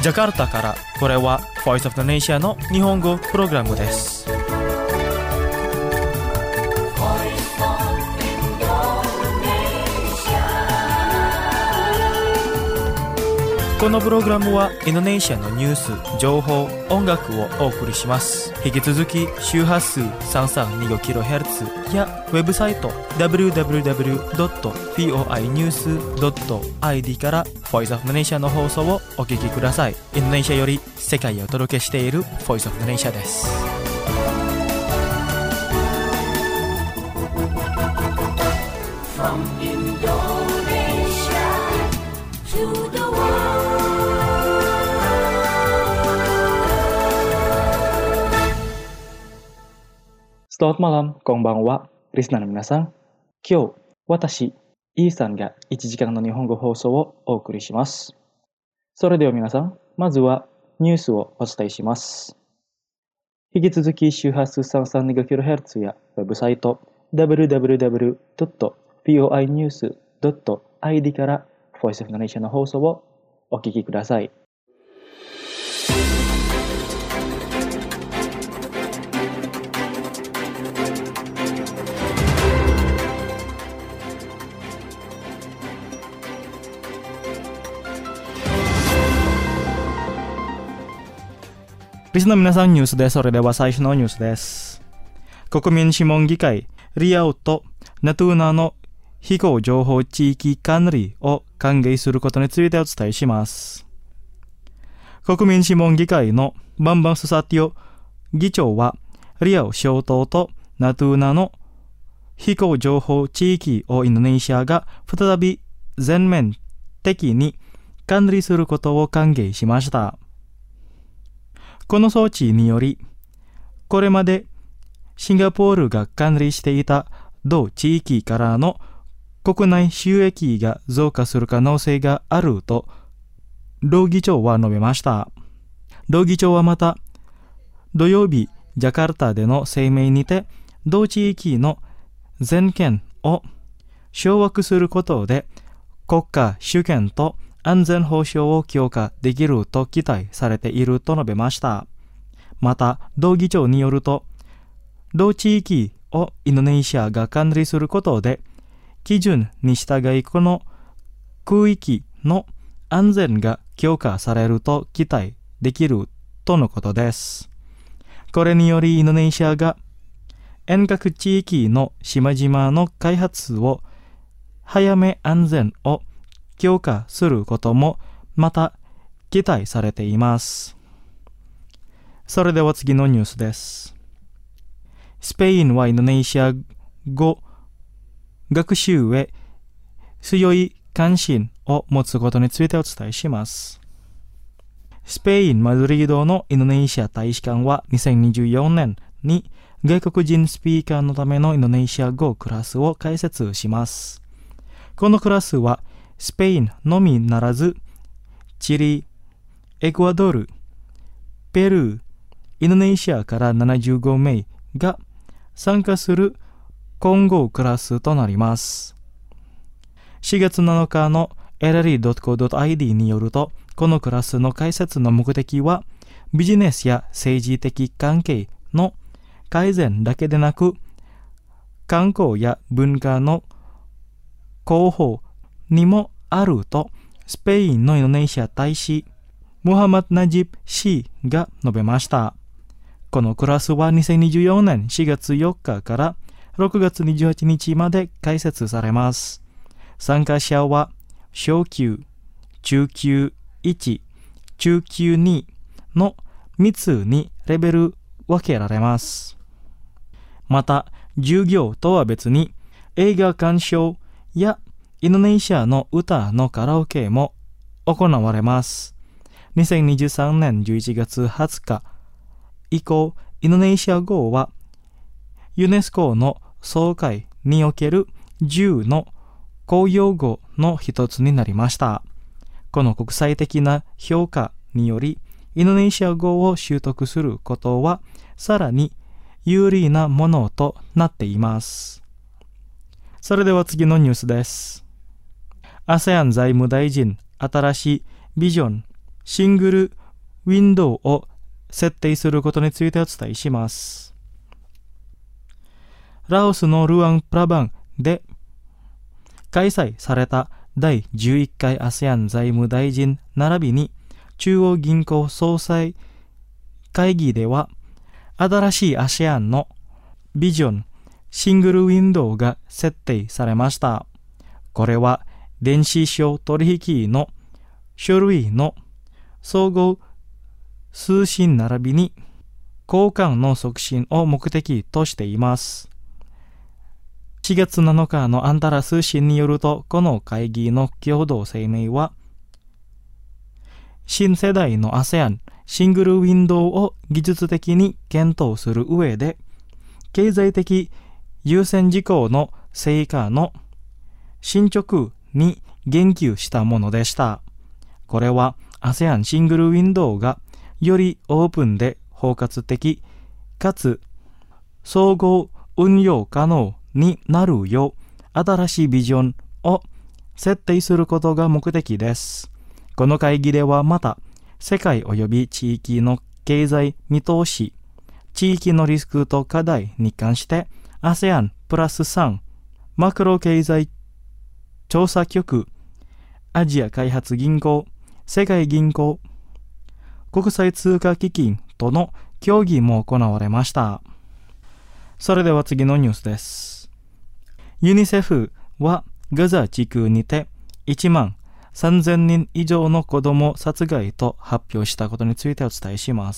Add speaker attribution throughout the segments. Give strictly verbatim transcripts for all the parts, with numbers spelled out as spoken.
Speaker 1: ジャカルタからこれは Voice of the Nation の日本語プログラムです。このプログラムはインドネシアのニュース、情報、音楽をお送りします。引き続き周波数 さんさんにごキロヘルツ やウェブサイト ダブリューダブリューダブリュードットフォーアイニュースドットアイディー から Voice of the Nation の放送をお聞きください。インドネシアより世界へお届けしている Voice of the Nation です。From Indonesia to the Selamat malam, konbanwa, リスナーの皆さん。今日、私、イーさんがいちじかんの日本語放送をお送りします。それでは皆さん、まずはニュースをお伝えします。引き続き周波数 さんさんにごキロヘルツ やウェブサイト ダブリューダブリューダブリュードットフォーアイニュースドットアイディー から Voice of the Nation の放送をお聞きください。リスナーの皆さん、ニュースです。それでは最初のニュースです。国民諮問議会リアウとナトゥーナの非公情報地域管理を歓迎することについてお伝えします。国民諮問議会のバンバンスサティオ議長はリアウ小島とナトゥーナの非公情報地域をインドネシアが再び全面的に管理することを歓迎しました。この措置により、これまでシンガポールが管理していた同地域からの国内収益が増加する可能性があると、同議長は述べました。同議長はまた、土曜日、ジャカルタでの声明にて、同地域の全権を掌握することで、国家主権と安全保障を強化できると期待されていると述べました。また、同議長によると、同地域をインドネシアが管理することで、基準に従いこの区域の安全が強化されると期待できるとのことです。これによりインドネシアが遠隔地域の島々の開発を早め安全を強化することもまた期待されています。それでは次のニュースです。スペインはインドネシア語学習へ強い関心を持つことについてお伝えします。スペイン・マドリードのインドネシア大使館はにせんにじゅうよねんに外国人スピーカーのためのインドネシア語クラスを開設します。このクラスはスペインのみならず、チリ、エクアドル、ペルー、インドネシアからななじゅうごめいが参加する混合クラスとなります。しがつなのかの エルエルイードットコードットアイディー によると、このクラスの開設の目的は、ビジネスや政治的関係の改善だけでなく、観光や文化の広報にもあると、スペインのインドネシア大使、ムハマド・ナジブ氏が述べました。このクラスはにせんにじゅうよねんしがつよっかからろくがつにじゅうはちにちまで開設されます。参加者は小級、中級いち、中級にのみっつにレベル分けられます。また、授業とは別に映画鑑賞やインドネシアの歌のカラオケも行われます。にせんにじゅうさんねんじゅういちがつはつか以降、インドネシア語はユネスコの総会におけるじゅうの公用語の一つになりました。この国際的な評価により、インドネシア語を習得することはさらに有利なものとなっています。それでは次のニュースです。アセアン 財務大臣、新しいビジョンシングルウィンドウを設定することについてお伝えします。ラオスのルアンプラバンで開催されただいじゅういっかい アセアン 財務大臣並びに中央銀行総裁会議では、新しい アセアン のビジョン、シングルウィンドウが設定されました。これは電子商取引の書類の総合通信並びに交換の促進を目的としています。しがつなのかのアンタラ通信によると、この会議の共同声明は、新世代の アセアン シングルウィンドウを技術的に検討する上で、経済的優先事項の成果の進捗に言及したものでした。これは アセアン シングルウィンドウがよりオープンで包括的かつ総合運用可能になるよう新しいビジョンを設定することが目的です。この会議ではまた世界及び地域の経済見通し、地域のリスクと課題に関して アセアン プラスさんマクロ経済調査局、アジア開発銀行、世界銀行、国際通貨基金との協議も行われました。それでは次のニュースです。ユニセフはガザ地区にていちまんさんぜんにん以上の子供殺害と発表したことについてお伝えします。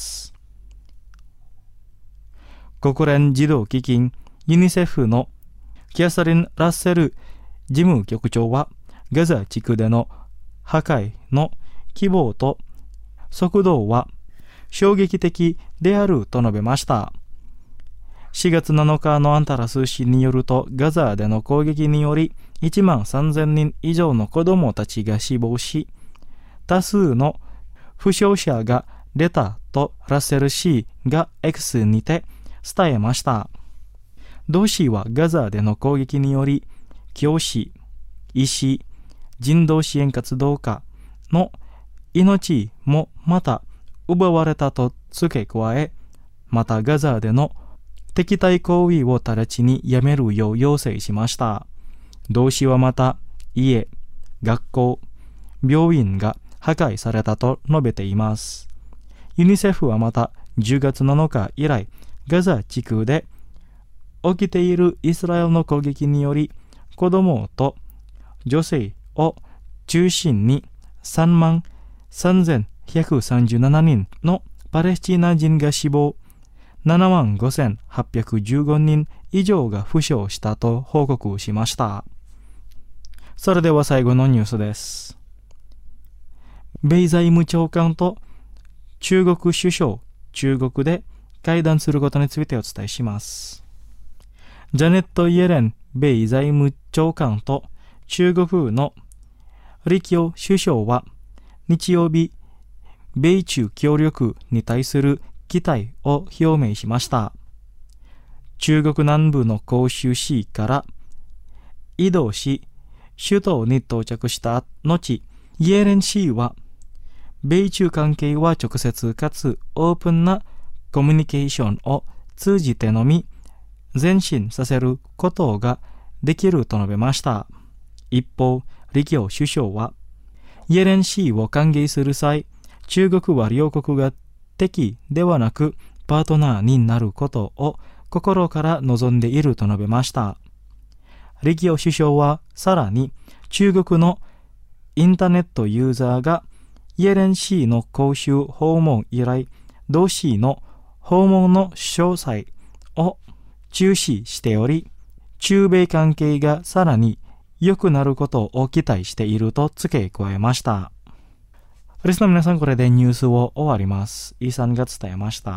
Speaker 1: 国連児童基金ユニセフのキャサリン・ラッセル事務局長は、ガザ地区での破壊の規模と速度は衝撃的であると述べました。しがつなのかのアンタラ通信によると、ガザでの攻撃によりいちまんさんぜんにん以上の子供たちが死亡し、多数の負傷者が出たとラッセル氏が X にて伝えました。同氏はガザでの攻撃により、教師、医師、人道支援活動家の命もまた奪われたと付け加え、またガザでの敵対行為を直ちにやめるよう要請しました。同氏はまた家、学校、病院が破壊されたと述べています。ユニセフはまたじゅうがつなのか以来、ガザ地区で起きているイスラエルの攻撃により、子供と女性を中心にさんまんさんぜんひゃくさんじゅうななにんのパレスチナ人が死亡、ななまんごせんはっぴゃくじゅうごにん以上が負傷したと報告しました。それでは最後のニュースです。米財務長官と中国首相、中国で会談することについてお伝えします。ジャネット・イエレン米財務長官と中国の李強首相は日曜日、米中協力に対する期待を表明しました。中国南部の広州市から移動し、首都に到着した後、イエレン氏は、米中関係は直接かつオープンなコミュニケーションを通じてのみ前進させることができると述べました。一方、李強首相は、イエレン氏を歓迎する際、中国は両国が敵ではなくパートナーになることを心から望んでいると述べました。李強首相はさらに中国のインターネットユーザーがイエレン氏の公衆訪問以来、同氏の訪問の詳細を注視しており、中米関係がさらに良くなることを期待していると付け加えました。リスナーの皆さん、これでニュースを終わります。イーさんが伝えました。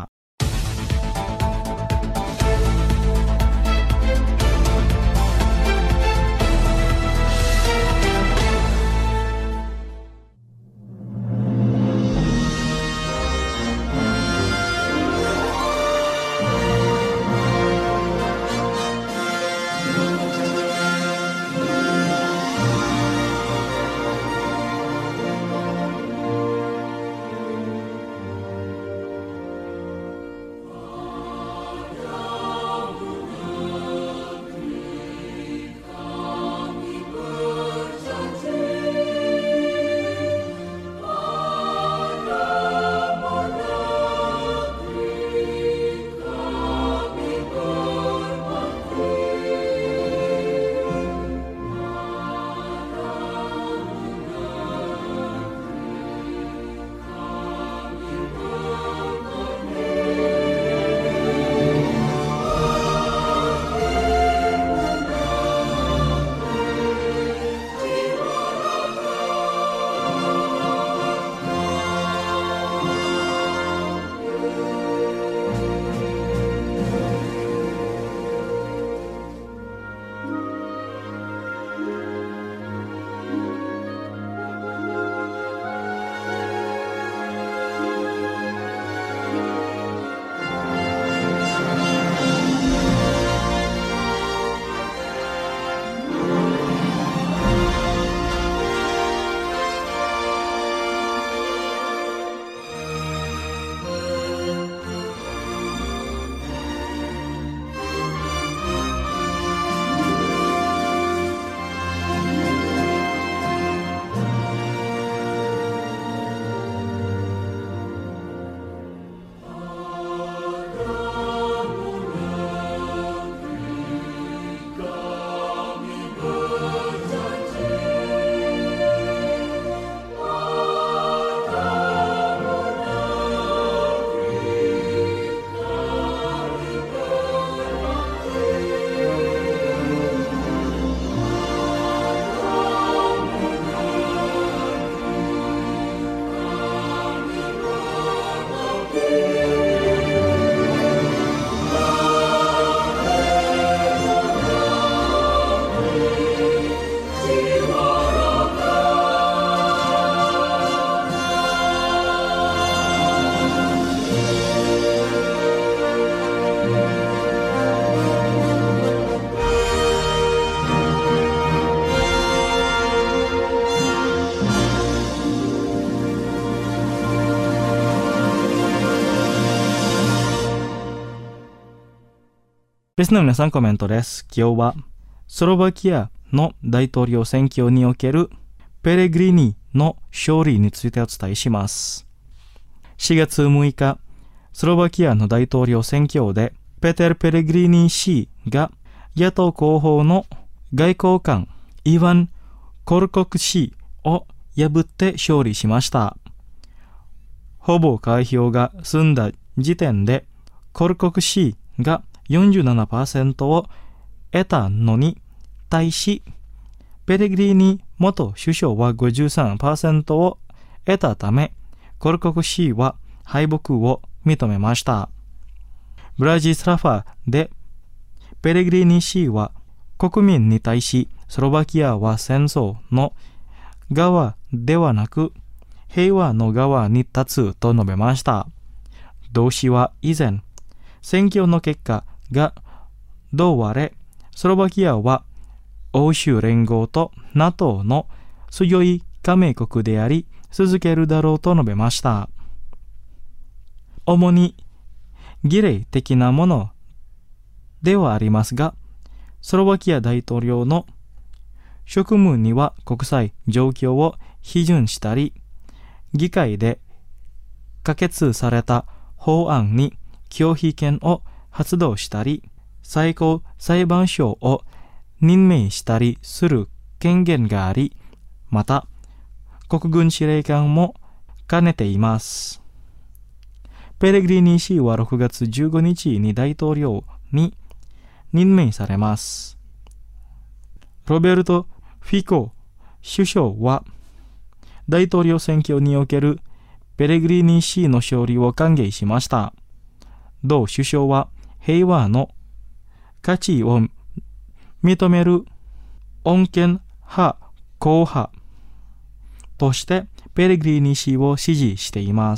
Speaker 1: リスナーの皆さんコメントです。今日はスロバキアの大統領選挙におけるペレグリニの勝利についてお伝えします。しがつむいか、スロバキアの大統領選挙でペテル・ペレグリニ氏が野党候補の外交官イワン・コルコク氏を破って勝利しました。ほぼ開票が済んだ時点でコルコク氏が よんじゅうななパーセント を得たのに対し、ペレグリーニ元首相は ごじゅうさんパーセント を得たため、コルコク氏は敗北を認めました。ブラジスラファでペレグリーニ氏は国民に対し、スロバキアは戦争の側ではなく平和の側に立つと述べました。同氏は以前、選挙の結果がどうあれ、スロバキアは欧州連合と ナトー の強い加盟国であり続けるだろうと述べました。主に儀礼的なものではありますが、スロバキア大統領の職務には国際状況を批准したり、議会で可決された法案に拒否権を発動したり、最高裁判所を任命したりする権限があり、また国軍司令官も兼ねています。ペレグリーニ氏はろくがつじゅうごにちに大統領に任命されます。ロベルト・フィコ首相は大統領選挙におけるペレグリーニ氏の勝利を歓迎しました。同首相は平和の価値を認める穏健派硬派としてペレグリーニ氏を支持しています。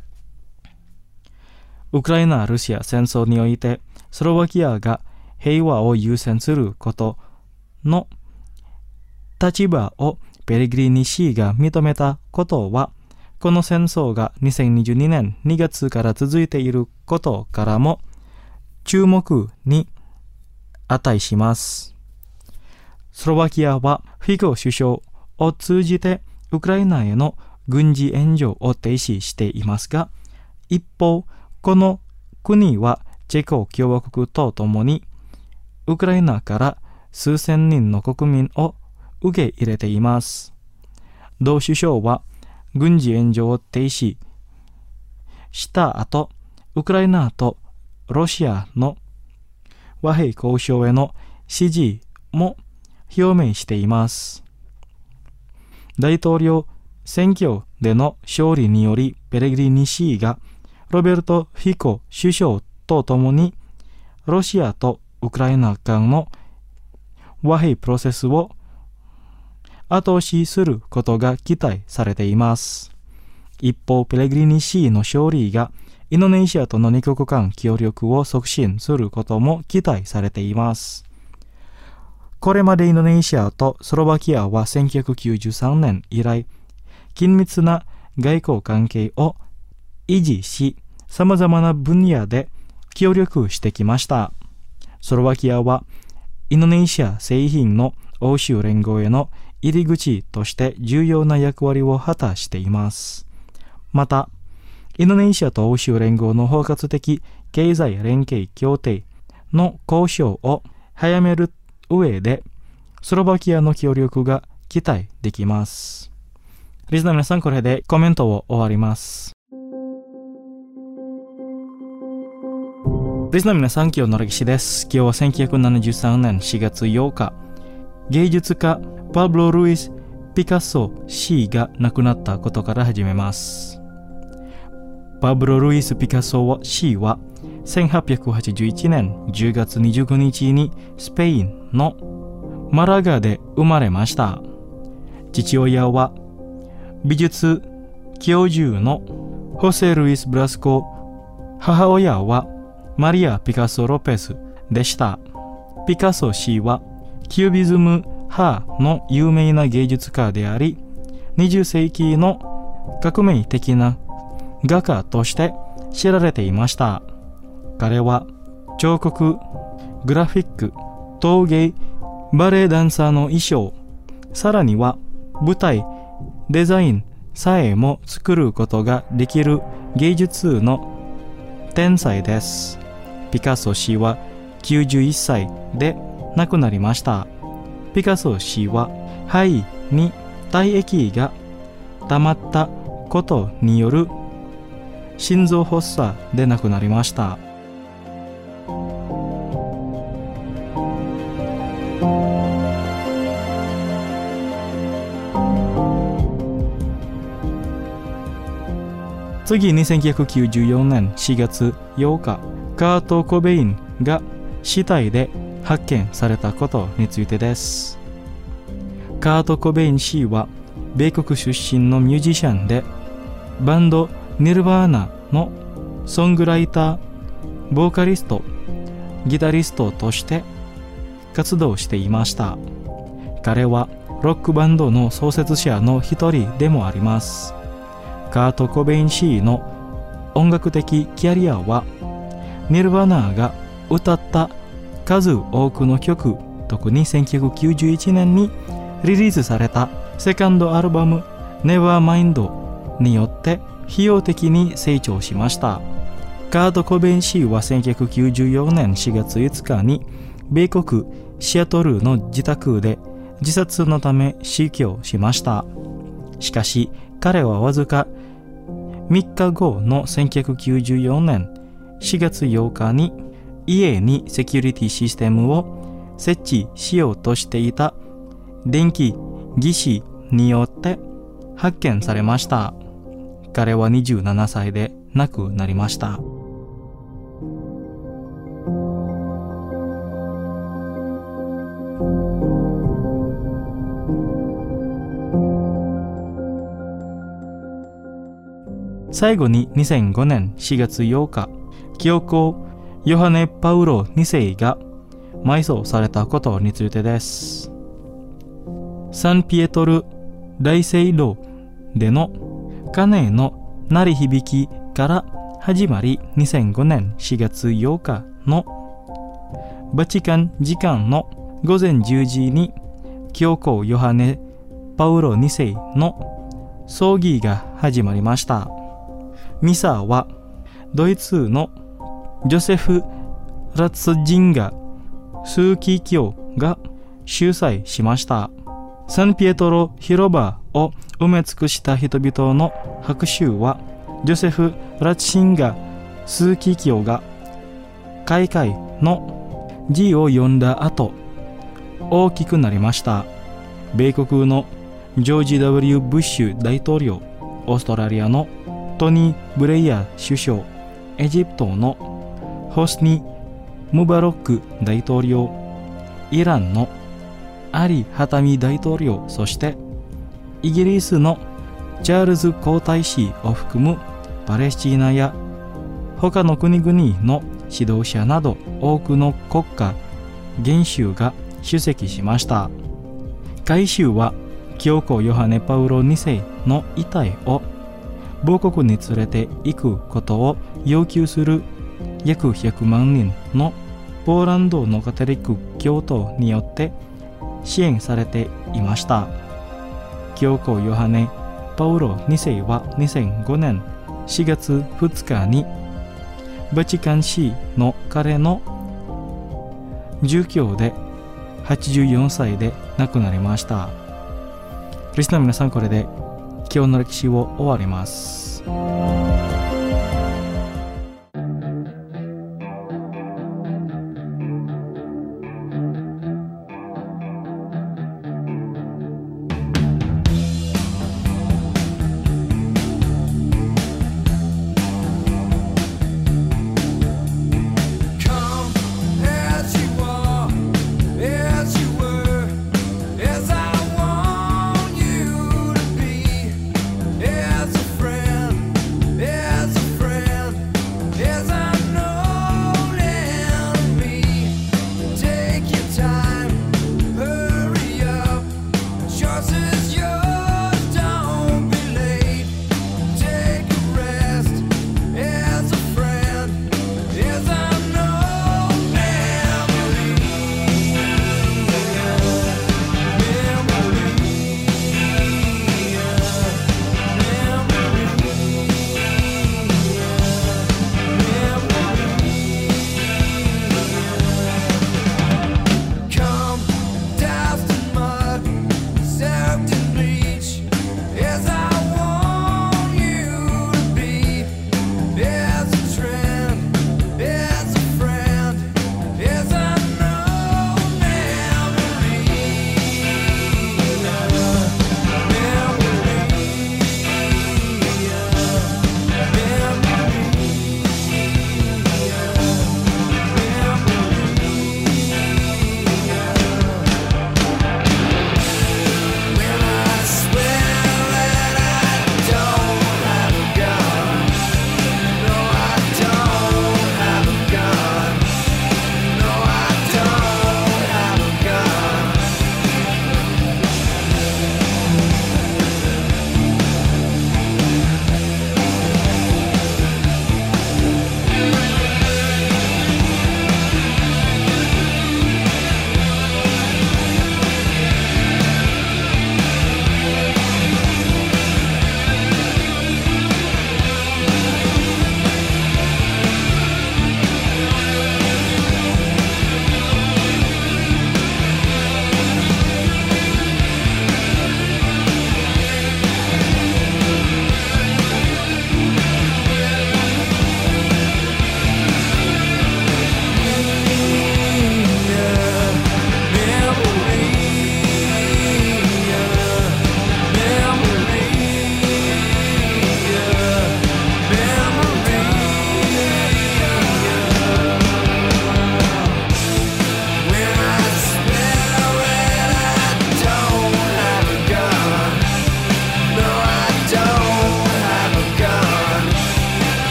Speaker 1: ウクライナ・ロシア戦争においてスロバキアが平和を優先することの立場をペレグリーニ氏が認めたことは、この戦争がにせんにじゅうにねんにがつから続いていることからも注目に値します。スロバキアはフィコ首相を通じてウクライナへの軍事援助を停止していますが、一方、この国はチェコ共和国とともにウクライナから数千人の国民を受け入れています。同首相は軍事援助を停止した後、ウクライナとロシアの和平交渉への支持も表明しています。大統領選挙での勝利により、ペレグリーニ氏がロベルト・フィコ首相とともにロシアとウクライナ間の和平プロセスを後押しすることが期待されています。一方、ペレグリーニ氏の勝利がインドネシアとの二国間協力を促進することも期待されています。これまでインドネシアとスロバキアはせんきゅうひゃくきゅうじゅうさんねん以来、緊密な外交関係を維持し、様々な分野で協力してきました。スロバキアはインドネシア製品の欧州連合への入り口として重要な役割を果たしています。また、インドネシアと欧州連合の包括的経済連携協定の交渉を早める上で、スロバキアの協力が期待できます。リスナーの皆さん、これでコメントを終わります。リスナーの皆さん、今日の歴史です。今日はせんきゅうひゃくななじゅうさんねんしがつようか、芸術家パブロ・ルイス・ピカソ氏が亡くなったことから始めます。パブロ・ルイス・ピカソ氏はせんはっぴゃくはちじゅういちねんじゅうがつにじゅうくにちにスペインのマラガで生まれました。父親は美術教授のホセ・ルイス・ブラスコ、母親はマリア・ピカソ・ロペスでした。ピカソ氏はキュービズム派の有名な芸術家であり、にじゅっせいきの革命的な画家として知られていました。彼は彫刻、 グラフィック、陶芸、バレエダンサーの衣装、さらには舞台、デザインさえも作ることができる芸術の天才です。ピカソ氏はきゅうじゅういっさいで亡くなりました。ピカソ氏は肺に体液が溜まったことによる心臓発作で亡くなりました。次にせんきゅうひゃくきゅうじゅうよねんしがつようか、カート・コベインが死体で発見されたことについてです。カート・コベイン氏は米国出身のミュージシャンで、バンドニルヴァーナのソングライター、ボーカリスト、ギタリストとして活動していました。彼はロックバンドの創設者の一人でもあります。カート・コベイン氏の音楽的キャリアは、ニルヴァーナが歌った数多くの曲、特にせんきゅうひゃくきゅうじゅういちねんにリリースされたセカンドアルバム Nevermind によって費用的に成長しました。カート・コベイン氏はせんきゅうひゃくきゅうじゅうよねんしがついつかに米国シアトルの自宅で自殺のため死去しました。しかし彼はわずかみっかごのせんきゅうひゃくきゅうじゅうよねんしがつようかに家にセキュリティシステムを設置しようとしていた電気技師によって発見されました。彼はにじゅうななさいで亡くなりました。最後ににせんごねんしがつようか、教皇ヨハネ・パウロにせいが埋葬されたことについてです。サンピエトル大聖堂での鐘の鳴り響きから始まり、にせんごねんしがつようかのバチカン時間のごぜんじゅうじに教皇ヨハネ・パウロにせいの葬儀が始まりました。ミサはドイツのジョセフ・ラッツジンガ枢機卿が主催しました。サンピエトロ広場を埋め尽くした人々の拍手は、ジョセフ・ラッツジンガ枢機卿が開会の辞を読んだ後、大きくなりました。米国のジョージ ダブリュー ブッシュ大統領、オーストラリアのトニー・ブレイヤー首相、エジプトのホスニ・ムバロック大統領、イランのアリ・ハタミ大統領、そしてイギリスのチャールズ皇太子を含むパレスチナや他の国々の指導者など多くの国家元首が出席しました。改宗は教皇ヨハネ・パウロにせいの遺体を母国に連れて行くことを要求する約ひゃくまんにんのポーランドのカトリック教徒によって支援されていました。教皇ヨハネ・パウロにせいはにせんごねんしがつふつかにバチカン市の彼の住居ではちじゅうよんさいで亡くなりました。リスナーの皆さん、これで今日の歴史を終わります。
Speaker 2: Yeah.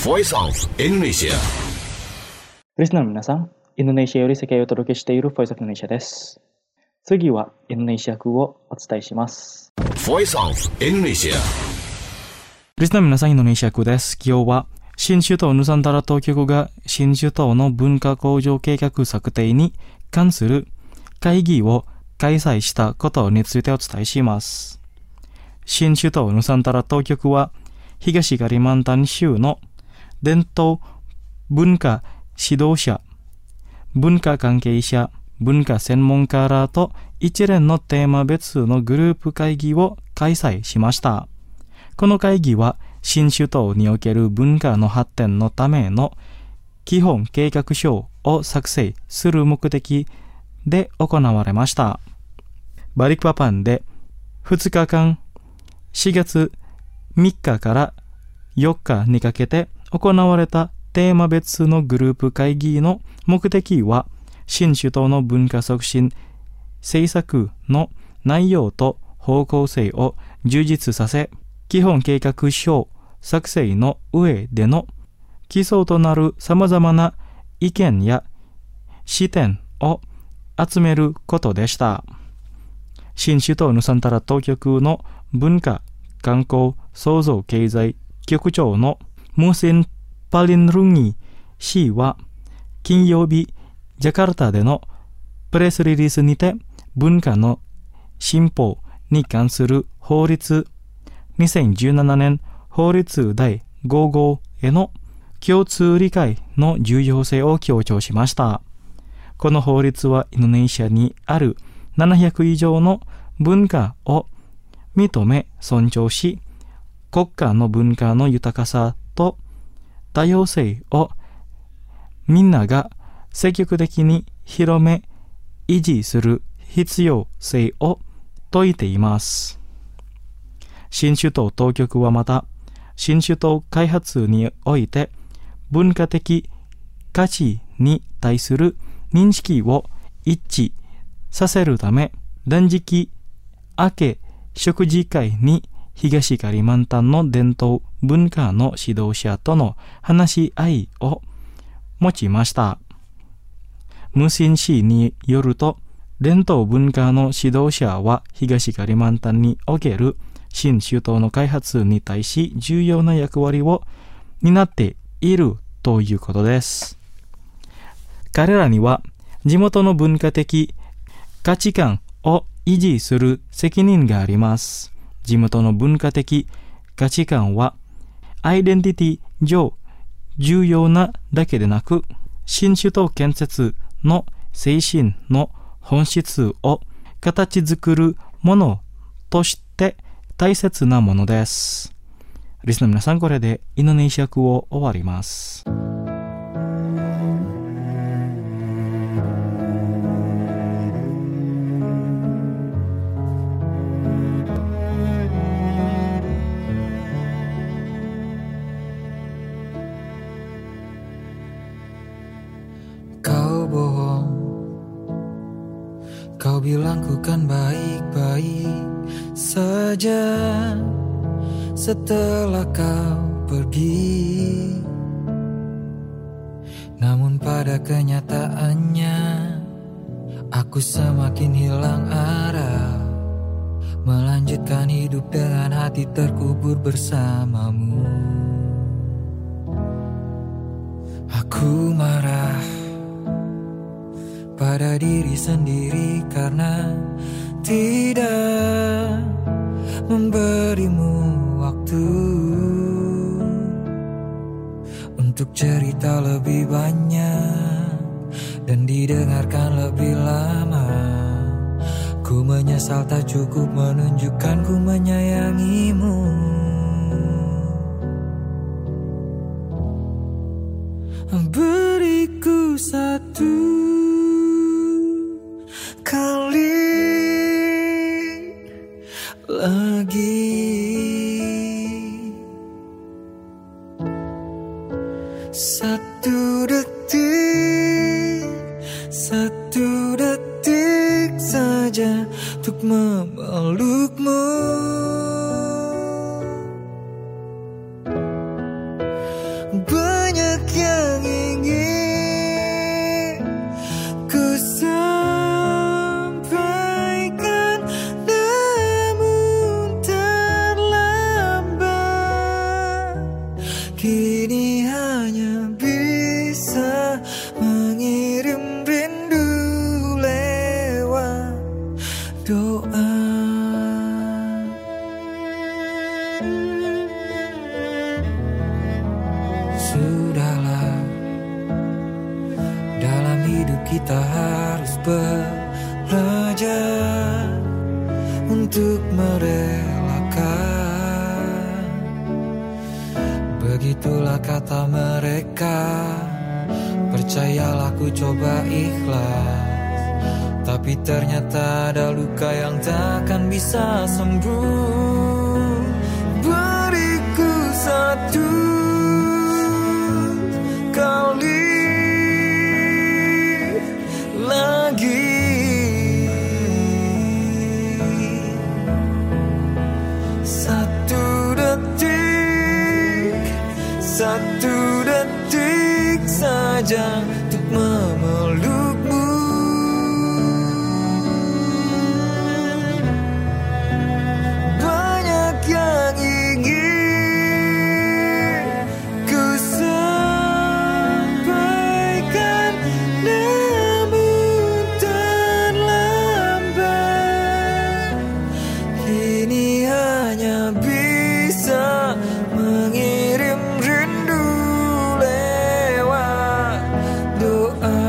Speaker 2: Voice of Indonesia。
Speaker 1: リスナーの皆さん、インドネシアより世界をお届けしている Voice of Indonesia です。次はインドネシア風をお伝えします。
Speaker 2: Voice of Indonesia。
Speaker 1: リスナーの皆さん、インドネシア風です。今日は新首都ヌサンタラ当局が新首都の文化向上計画策定に関する会議を開催したことについてお伝えします。新首都ヌサンタラ当局は東カリマンタン州の伝統文化指導者、文化関係者、文化専門家らと一連のテーマ別のグループ会議を開催しました。この会議は新首都における文化の発展のための基本計画書を作成する目的で行われました。バリクパパンでふつかかん、しがつみっかからよっかにかけて行われたテーマ別のグループ会議の目的は、新首都の文化促進政策の内容と方向性を充実させ、基本計画書作成の上での基礎となる様々な意見や視点を集めることでした。新首都ヌサンタラ当局の文化観光創造経済局長のムーシン・パリンルンギ氏は金曜日ジャカルタでのプレスリリースにて、文化の進歩に関する法律にせんじゅうななねん法律だいご号への共通理解の重要性を強調しました。この法律はインドネシアにあるななひゃく以上の文化を認め尊重し、国家の文化の豊かさと多様性をみんなが積極的に広め維持する必要性を説いています。新首都当局はまた、新首都開発において文化的価値に対する認識を一致させるため、断食明け食事会に東カリマンタンの伝統文化の指導者との話し合いを持ちました。ムシン氏によると、伝統文化の指導者は東カリマンタンにおける新首都の開発に対し重要な役割を担っているということです。彼らには地元の文化的価値観を維持する責任があります。地元の文化的価値観はアイデンティティ上重要なだけでなく、新首都建設の精神の本質を形作るものとして大切なものです。リスナーの皆さん、これでインドネシア語を終わります。
Speaker 3: Kau bilang ku kan baik-baik saja setelah kau pergi, namun pada kenyataannya aku semakin hilang arah, melanjutkan hidup dengan hati terkubur bersamamu. Aku marah pada diri sendiri karena tidak memberimu waktu untuk cerita lebih banyak dan didengarkan lebih lama. Ku menyesal tak cukup menunjukkan ku menyayangimu. Beriku satu kali lagi, satu detik, satu detik saja untuk memelukmu. banyak yang ingin ku sampaikan, namun terlambat. Kini hanya bisa mengirim rindu lewat doa. Sudahlah, dalam hidup kita harus belajar untuk merelakan. Begitulah kata mereka, percayalah ku coba ikhlas, tapi ternyata ada luka yang takkan bisa sembuh. Beriku satu kali lagi, satu detik, satu detik saja untuk memelukmu. Banyak yang ingin ku sampaikan, namun terlambat. Kini hanya bisa mengirim rindu lewat doa.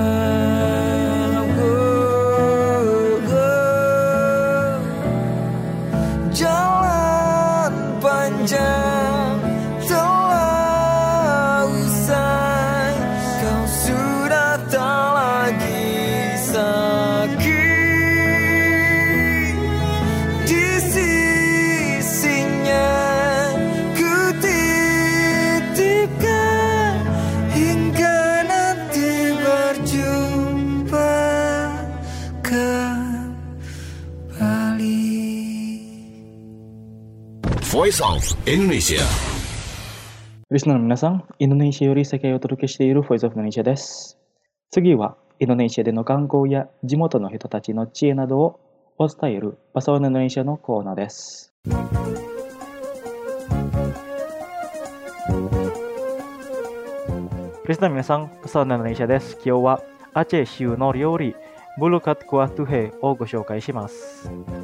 Speaker 3: Jalan panjang telah usai, kau sudah tak lagi sakit. Di sisinya ku titipkan, hingga nanti berjumpa kembali.
Speaker 2: Voice of Indonesia.
Speaker 1: リスナーの皆さん、インドネシアより世界をお届けしている Voice of Indonesia です。次は、インドネシアでの観光や地元の人たちの知恵などをお伝えるパサオインドネシアのコーナーです。リスナーの皆さん、パサオインドネシアです。今日はアチェ州の料理、ブルカックワトゥヘをご紹介します。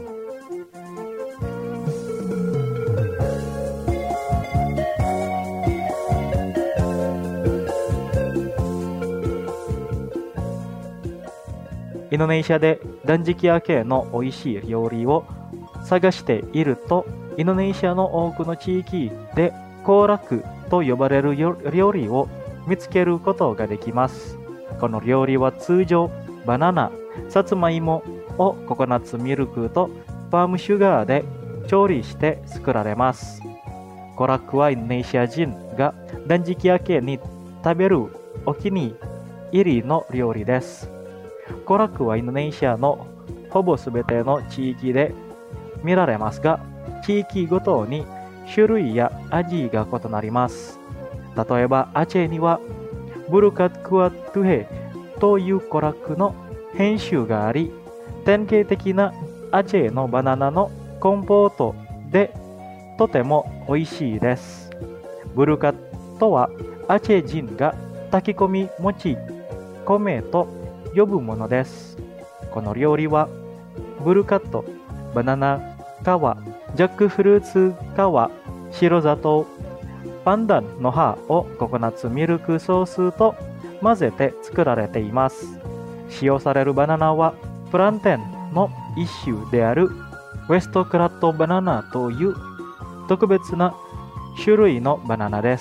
Speaker 1: インドネシアで断食明けの美味しい料理を探していると、インドネシアの多くの地域でコラクと呼ばれる料理を見つけることができます。この料理は通常バナナ、さつまいもをココナッツミルクとパームシュガーで調理して作られます。コラクはインドネシア人が断食明けに食べるお気に入りの料理です。コラクはインドネシアのほぼすべての地域で見られますが、地域ごとに種類や味が異なります。例えば、アチェにはブルカックワトゥヘというコラクの品種があり、典型的なアチェのバナナのコンポートでとても美味しいです。ブルカッとはアチェ人が炊き込み餅、米と呼ぶものです。この料理はブルカット、バナナ皮、ジャックフルーツ皮、白砂糖、パンダンの葉をココナッツミルクソースと混ぜて作られています。使用されるバナナはプランテンの一種であるウエストクラットバナナという特別な種類のバナナです。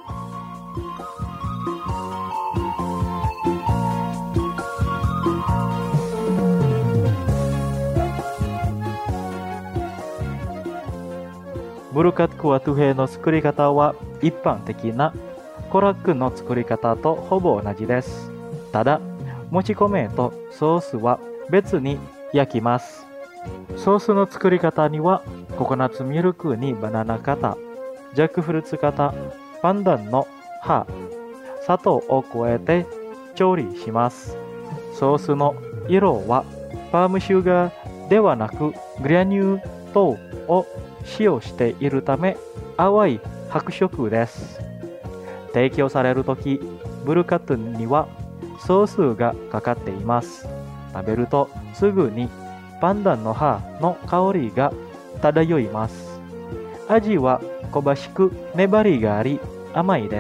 Speaker 1: ブルカックワトゥヘの作り方は一般的なコラックの作り方とほぼ同じです。ただ、もち米とソースは別に焼きます。ソースの作り方にはココナッツミルクにバナナ型、ジャックフルーツ型、パンダンの葉、砂糖を加えて調理します。ソースの色はパームシュガーではなくグラニュー糖を使用しているため淡い白色です。提供されるとき、ブルカトゥにはソースがかかっています。食べるとすぐにパンダンの葉の香りが漂います。味は香ばしく粘りがあり甘いです。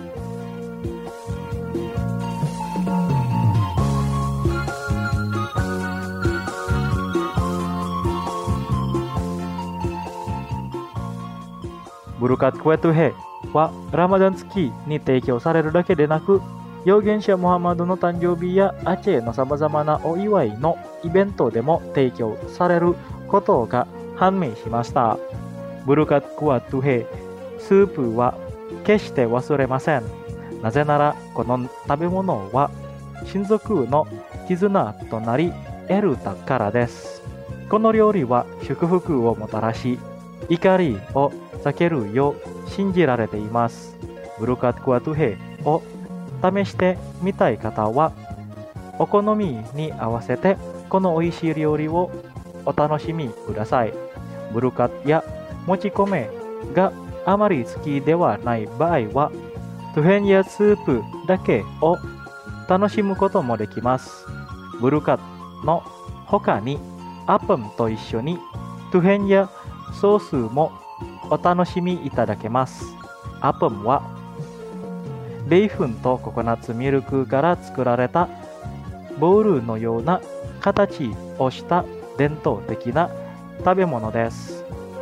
Speaker 1: ブルカトクエトゥヘはラマダン月に提供されるだけでなく、預言者ムハンマドの誕生日やアチェのさまざまなお祝いのイベントでも提供されることが判明しました。ブルカトクワトゥヘスープは決して忘れません。なぜならこの食べ物は親族の絆となり得るだからです。この料理は祝福をもたらし、怒りを避けるよう信じられています。ブルカトクワトゥヘを試してみたい方は、お好みに合わせてこの美味しい料理をお楽しみください。ブルカトやもち米があまり好きではない場合は、トゥヘンやスープだけを楽しむこともできます。ブルカトの他にアパムと一緒にトゥヘンやソースもお楽しみいただけます。アパムはベーフンとココナッツミルクから作られたボウルのような形をした伝統的な食べ物です。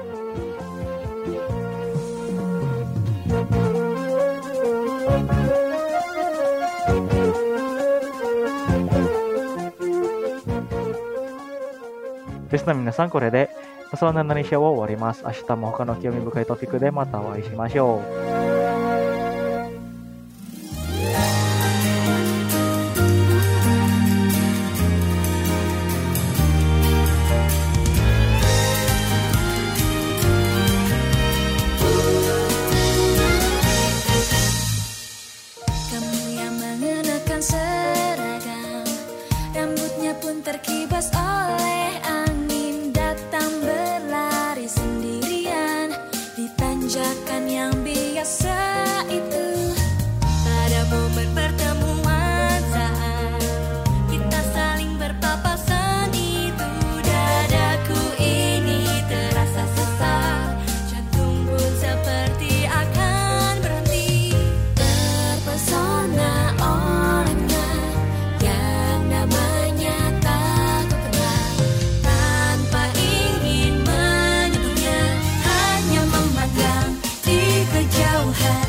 Speaker 1: リスナーの皆さん、これでパソナンダニシャを終わります。明日も他の興味深いトピックでまたお会いしましょう。
Speaker 4: Terkibas oleh angin, datang berlari sendirian di tanjakan yang biasa itu. Pada momen pertemuan saat kita saling berpapasan itu, dadaku ini terasa sesak, jantung pun seperti akan berhenti. Terpesona olehnya yang namanya kejauhan.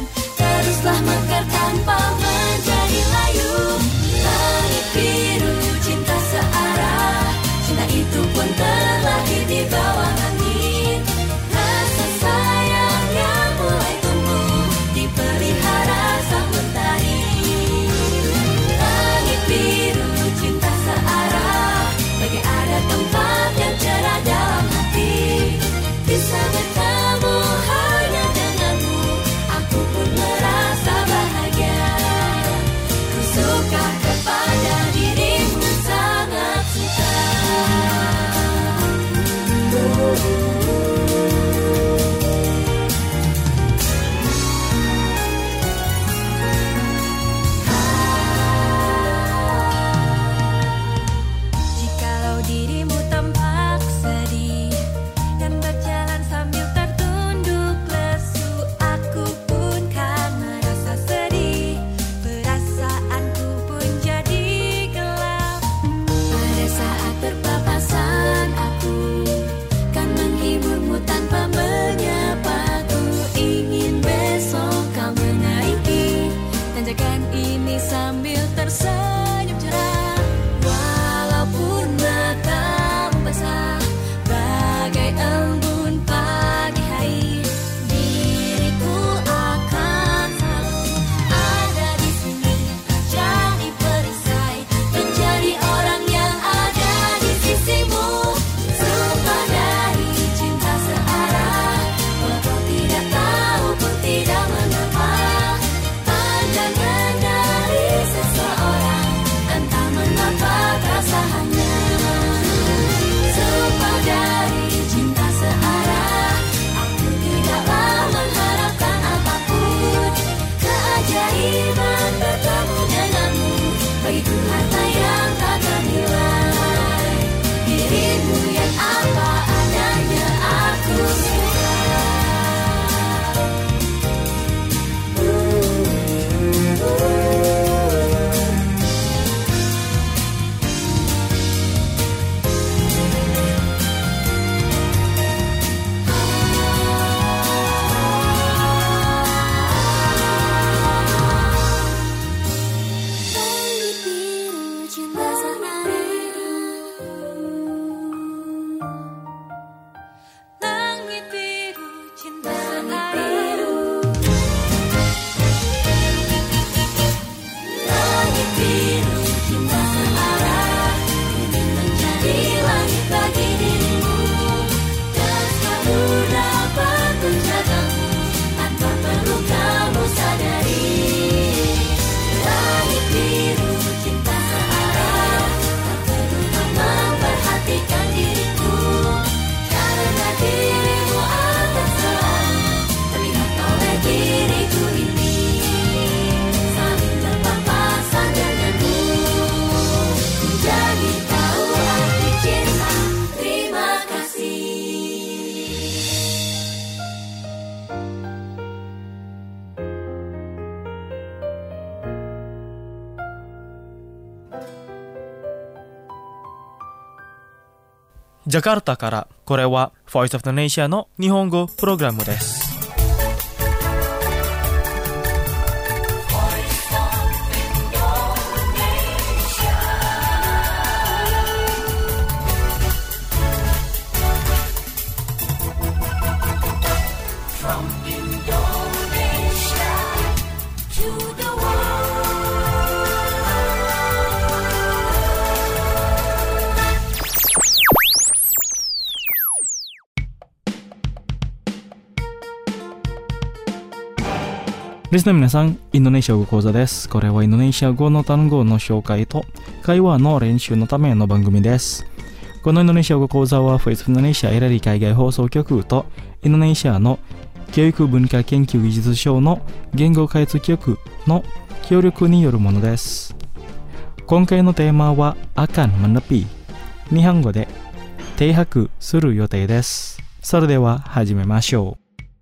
Speaker 1: ジャカルタから、これは Voice of Indonesia の日本語プログラムです。リスナーの皆さん、インドネシア語講座です。これはインドネシア語の単語の紹介と会話の練習のための番組です。このインドネシア語講座は Voice of Indonesia エラリ海外放送局とインドネシアの教育文化研究技術省の言語開発局の協力によるものです。今回のテーマはakan menepi、日本語で停泊する予定です。それでは始めましょう。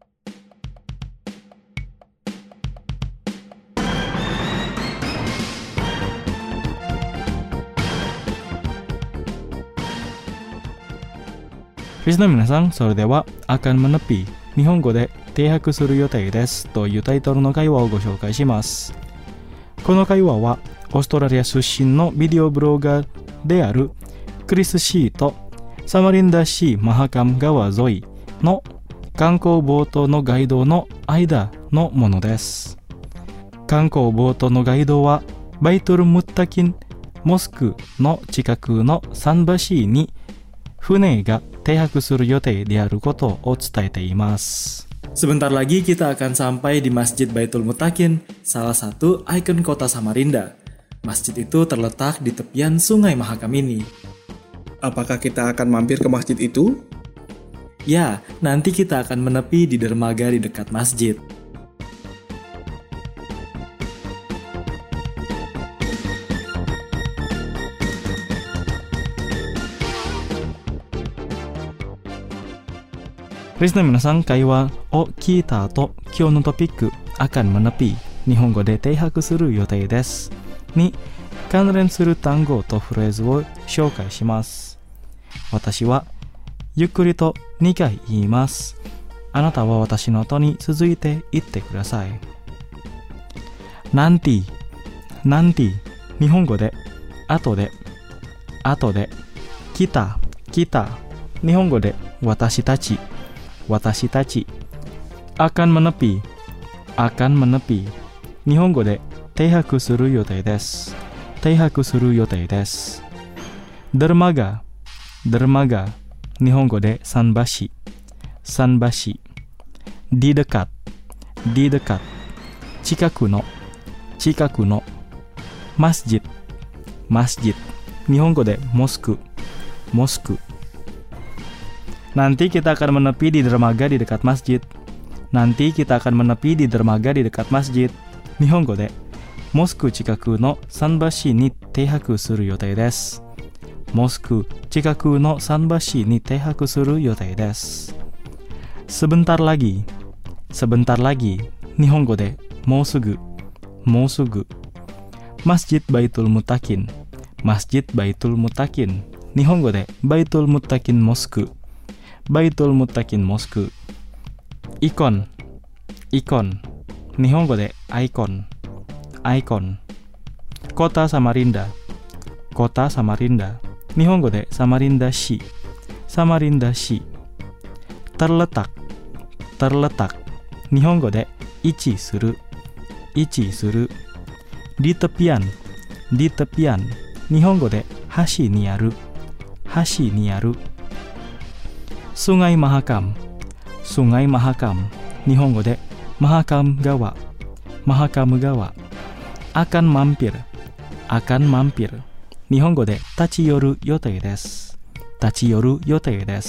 Speaker 1: リスナーの皆さん、それではakan menepi、日本語で停泊する予定ですというタイトルの会話をご紹介します。この会話はオーストラリア出身のビデオブロガーであるクリス・シーとサマリンダ・シー・マハカム川沿いの観光ボートのガイドの間のものです。観光ボートのガイドはバイトル・ムッタキン・モスクの近くの桟橋に船が停泊する予定であることを伝えています。Sebentar lagi kita akan sampai di Masjid Baitul Mutakin, salah satu ikon kota Samarinda. Masjid itu terletak di tepian Sungai Mahakam ini.
Speaker 5: Apakah kita akan mampir ke masjid itu?
Speaker 1: Ya, nanti kita akan menepi di dermaga di dekat masjid.リスナーの皆さん、会話を聞いた後、今日のトピック、akan menepi、日本語で停泊する予定ですに関連する単語とフレーズを紹介します。私はゆっくりとにかい言います。あなたは私の後に続いて言ってください。nanti、nanti、日本語で後で、後で、kita、kita、日本語で私たち、私たち、akan menepi、akan menepi、日本語で停泊する予定です。停泊する予定です。dermaga、dermaga、日本語で桟橋、桟橋。di dekat、di dekat、近くの、近くの。masjid、masjid、日本語でモスク、モスク。Nanti kita akan menepi di dermaga di dekat masjid. Nanti kita akan menepi di dermaga di dekat masjid. 日本語でモスク近くの桟橋に停泊する予定です。モスク近くの桟橋に停泊する予定です。sebentar lagi、sebentar lagi、日本語でもうすぐ、もうすぐ。Masjid Baitul Mutakin、Masjid Baitul Mutakin、日本語でバイトルムッタキンモスク、Baitul Mutakin Mosque。イコン、イコン、日本語でアイコン、アイコン。Kota Samarinda、Kota Samarinda、日本語でサマリンダ市、サマリンダ市。terletak、terletak、日本語で位置する、位置する。di tepian、di tepian、日本語で橋にある、橋にある。Sungai Mahakam、Sungai Mahakam、日本語でMahakam川、Mahakam川。akan mampir、akan mampir、日本語で立ち寄る予定です。立ち寄る予定です。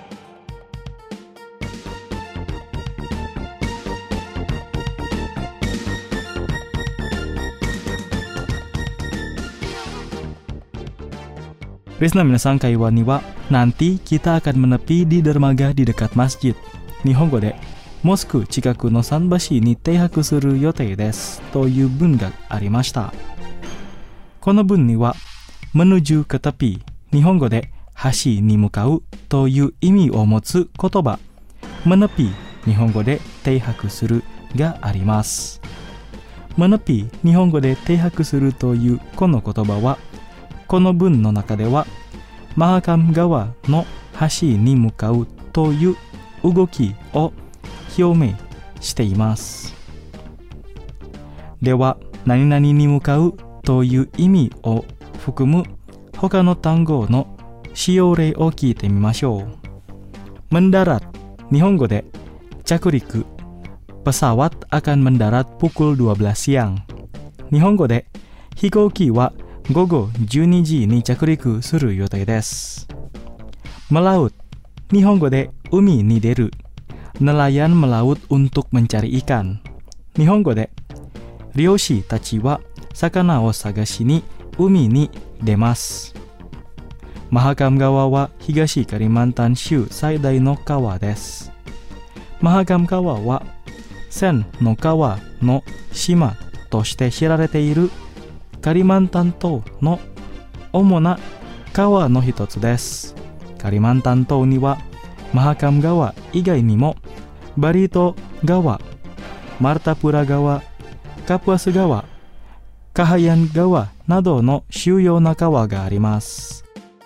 Speaker 1: リスナーの皆さん、会話にはnanti kita akan menepi di dermaga di dekat masjid、日本語でモスク近くの桟橋に停泊する予定ですという文がありました。この文にはmenuju ke tepi、日本語で hashi ni mukau toいう意味を持つ言葉、menepi 日本語で停泊するがあります。menepi 日本語で停泊するというこの言葉は、この文の中ではマハカム川の橋に向かうという動きを表明しています。では、何々に向かうという意味を含む他の単語の使用例を聞いてみましょう。mendarat 日本語で着陸、pesawat akan mendarat pukul dua belas siang。日本語で飛行機は午後じゅうにじに着陸する予定です。melaut 日本語で海に出る、nelayan melaut untuk mencari ikan。日本語で漁師たちは魚を探しに海に出ます。マハカム川は東カリマンタン州最大の川です。マハカム川は千の川の島として知られているカリマンタン島の主な川の一つです。カリマンタン島にはマハカム川以外にもバリト川、マルタプラ川、カプアス川、カハヤン川などの主要な川があります。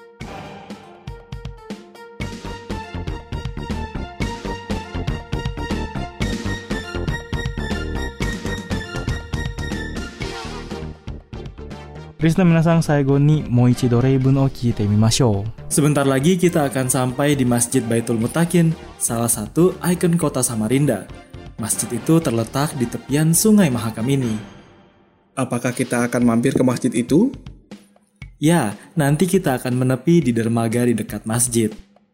Speaker 1: リスナー皆さん、最後にもう一度例文を聞いてみましょう。
Speaker 6: Sebentar lagi kita akan sampai di Masjid Baitul Mutakin, salah satu ikon kota Samarinda. Masjid itu terletak di tepian Sungai Mahakam ini.
Speaker 5: Apakah kita akan mampir ke masjid itu?
Speaker 6: Ya, nanti kita akan menepi di dermaga di dekat masjid.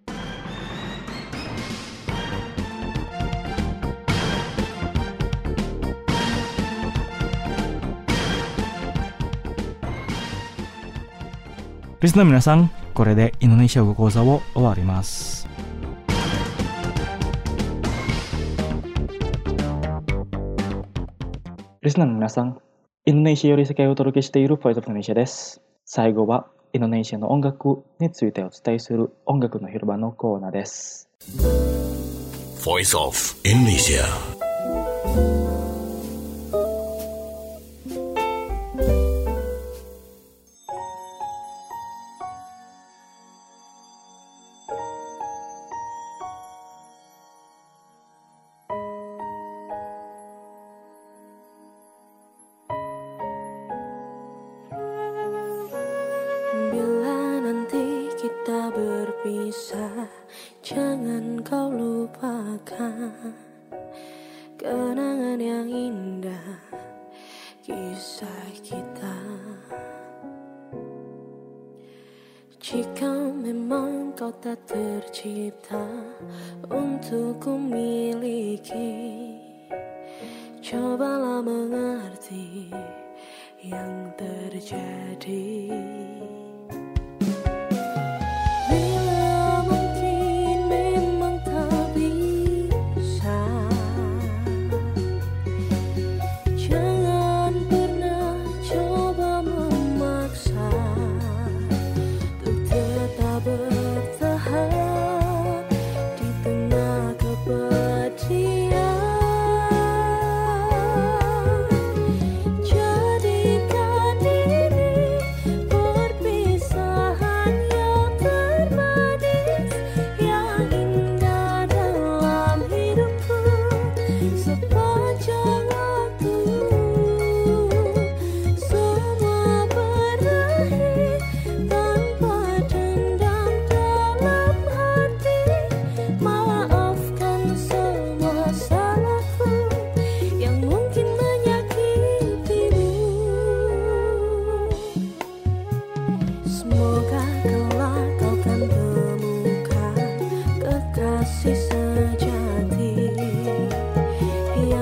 Speaker 1: Listener 皆さん、これでインドネシア語講座を終わります。リスナーの皆さん、インドネシアより世界をお届けしているボイスオブインドネシアです。最後はインドネシアの音楽についてお伝えする音楽の広場のコーナーです。
Speaker 2: Voice of Indonesia。
Speaker 4: berpisah, jangan kau lupakan kenangan yang indah, kisah kita. Jika memang kau tak tercipta untuk ku miliki, cobalah mengerti yang terjadi. Sejati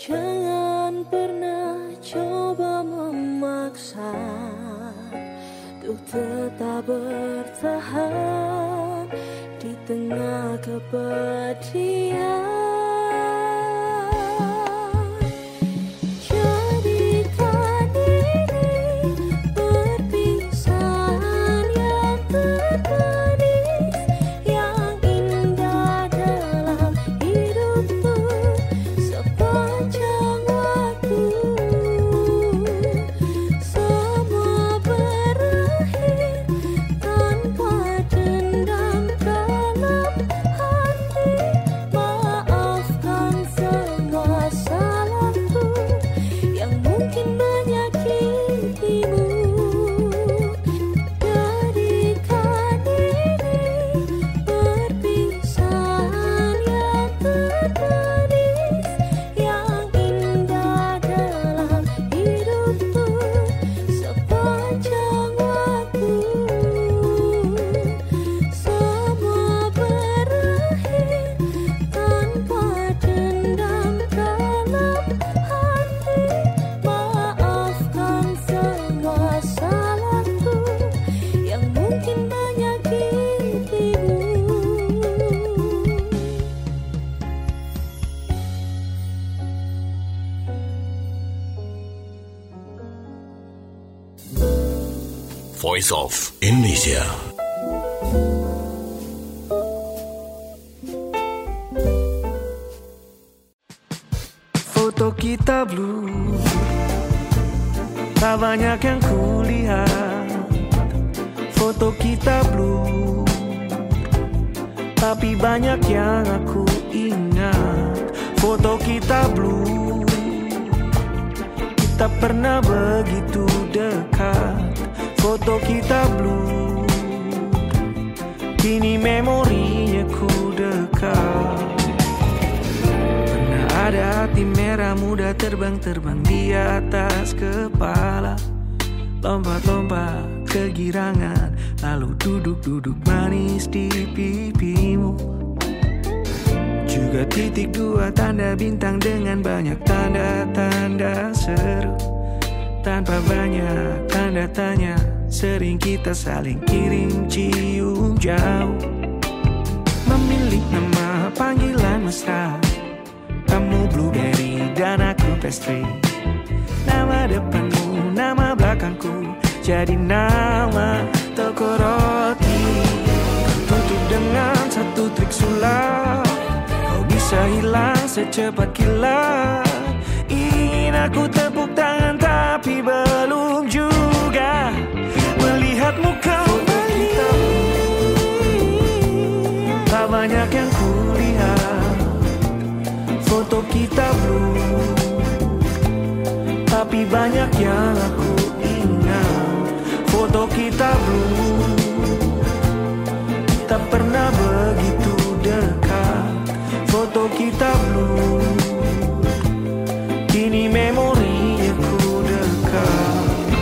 Speaker 4: Jangan pernah coba memaksa untuk tetap bertahan di tengah kepedihan. Jadikan ini perpisahan yang termanis, yang indah dalam hidupku sepanjang waktu. Semua berakhir tanpa dendam dalam hati. Maafkan semua salahku yang mungkin menyakitimu. Jadikan ini perpisahan yang termanis, yang indah dalam hidupku sepanjang waktu. Semua berakhir tanpa dendam dalam hati. Maafkan semua salahku yang mungkin menyakitimu.
Speaker 2: Voice of Indonesia.
Speaker 3: Foto kita blue, tak banyak yang kulihat. Foto kita blue, tapi banyak yang aku ingat. Foto kita blue, kita pernah begitu dekat. Foto kita blue, kini memorinya ku dekat. Pernah ada hati merah muda terbang-terbang di atas kepala, lompat-lompat kegirangan, lalu duduk-duduk manis di pipimu. Juga titik dua tanda bintang dengan banyak tanda-tanda seru. Tanpa banyak tanda tanya, sering kita saling kirim cium jauh. Memilih nama panggilan mesra, kamu blueberry dan aku pastry. Nama depanmu, nama belakangku, jadi nama toko roti. Tertutup dengan satu trik sulap, kau bisa hilang secepat kilat. Ingin aku tepuk tangan tapi belum juga melihatmu kembali. Tak banyak yang kulihat. Foto kita blue, tapi banyak yang aku ingat. Foto kita blue, tak pernah begitu dekat. Foto kita blue, kini memorinya ku dekat.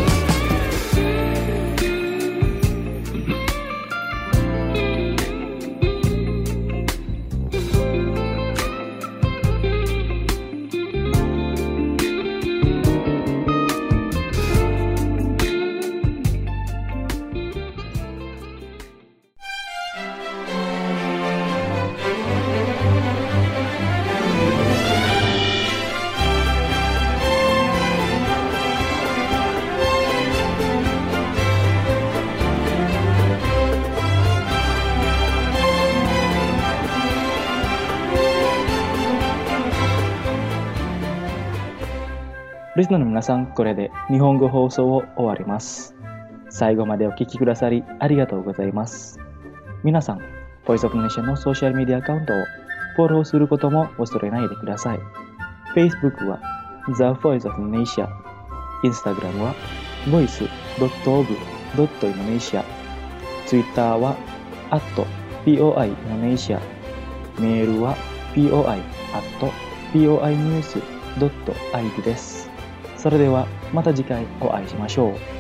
Speaker 1: リスナーの皆さん、これで日本語放送を終わります。最後までお聞きくださりありがとうございます。皆さん、Voice of Indonesia のソーシャルメディアアカウントをフォローすることも忘れないでください。Facebook は The Voice of Indonesia、Instagram は ボイスドットオブドットインドネシア、Twitter は アットポイインドネシア、メールは ポイ アットポイニュースドットアイディー です。それではまた次回お会いしましょう。